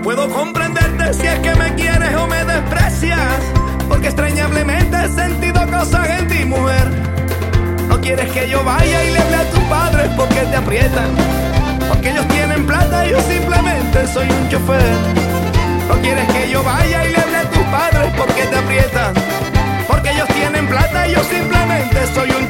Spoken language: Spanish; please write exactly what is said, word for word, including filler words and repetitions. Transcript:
puedo comprenderte si es que me quieres o me desprecias, porque extrañablemente he sentido cosas en ti, mujer. No quieres que yo vaya y le hable a tus padres porque te aprietan, porque ellos tienen plata y yo simplemente soy un chofer. No quieres que yo vaya y le hable a tus padres porque te aprietan, porque ellos tienen plata y yo simplemente soy un